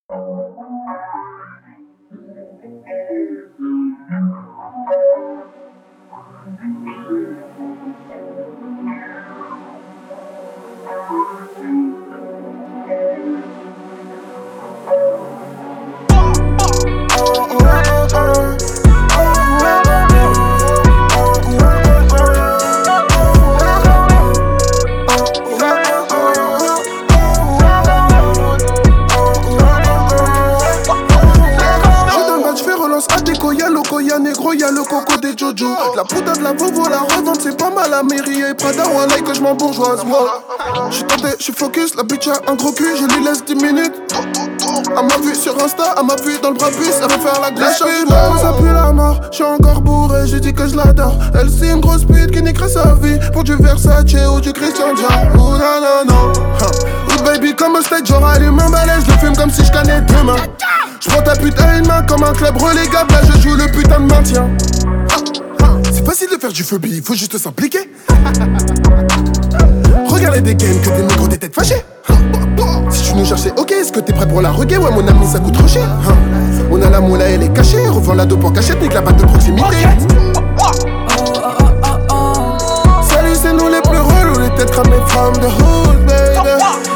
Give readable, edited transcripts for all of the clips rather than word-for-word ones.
Y'a négro, y'a le coco des Jojo. La puta de la vovo, la revente, c'est pas mal. La mairie et Prada, one like que j'm'en bourgeoise. J'suis tenté, j'suis focus, la bitch a un gros cul, je lui laisse 10 minutes. Elle m'a vu sur Insta, elle m'a vu dans le bras puce, elle veut faire la glace. Ça pue la mort, j'suis encore bourré, je dis que je l'adore. Elle c'est une grosse pute qui niquerait sa vie pour du Versace ou du Christian Dior. Oh non non non. Oh baby comme un steak, genre allume un balai, je le fume comme si je cannais demain. J'prends ta pute à une main comme un club relégable, là je joue le putain de maintien. C'est facile de faire du phobie, faut juste s'impliquer. Regardez des games que des négros des têtes fâchées. Si tu nous cherchais, ok, est-ce que t'es prêt pour la reggae? Ouais mon ami ça coûte trop cher. On a la moula et les cachets, revends la dope en cachette, nique la batte de proximité. Salut c'est nous les plus relous, les têtes cramées from the hood baby.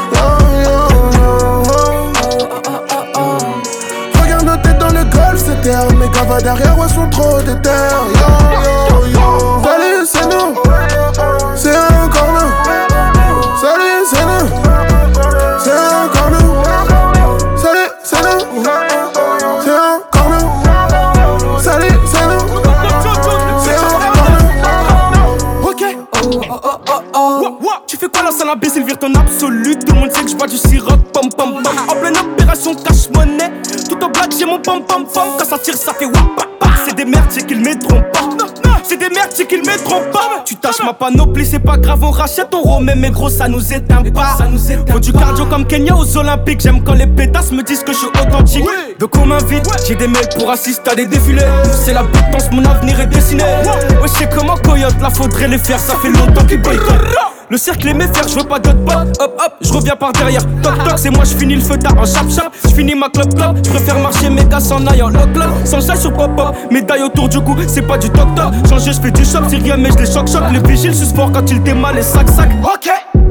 Regarde nos têtes dans le golf, c'est terre. Mes gars va derrière, ouais sont trop déter. Yo yo yo. Salut c'est nous, c'est encore nous. Salut c'est nous, c'est encore nous. Salut c'est nous, c'est encore nous. Salut c'est nous, c'est encore nous. Ok. Tu fais quoi là, ça l'imbécile, vire ton absolu. Tout le monde sait que je bois du sirop, pom pom pom. En pleine opération cash-monnaie, tout en black j'ai mon pom pom pom. Quand ça tire ça fait wap wap wap. C'est des merdes, c'est qu'ils mettront pas. C'est des merdes, c'est qu'ils mettront pas. Tu tâches ma panoplie, c'est pas grave, on rachète, on remet. Mais gros, ça nous éteint pas. Faut du cardio comme Kenya aux Olympiques. J'aime quand les pétasses me disent que je suis authentique. Donc on m'invite, j'ai des mails pour assister à des défilés. C'est la potence, mon avenir est dessiné. Ouais, je sais comment Coyote, là faudrait les faire. Ça fait longtemps qu'ils boycottent. Le cercle et mes fers, je veux pas d'autres potes. Hop hop, je reviens par derrière. Toc toc, c'est moi, je finis le feu tard en chap chap. Je finis ma clope clope, je préfère marcher mes gars sans aille en lock lock. Sans ça sur pop pop, médaille autour du cou, c'est pas du toc toc. Changer, je fais du shop, c'est rien mais je les choc choc. Les vigiles susport quand ils démalent les sac sac. Ok.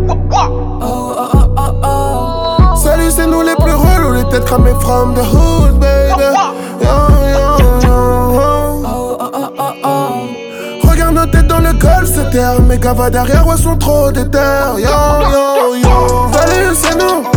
Salut c'est nous les plus relous, les têtes cramées from the hood baby. Regarde nos têtes dans le golf, c'est terre. Mes gars va derrière, ouais sont trop déter. Yo yo yo. Salut c'est nous,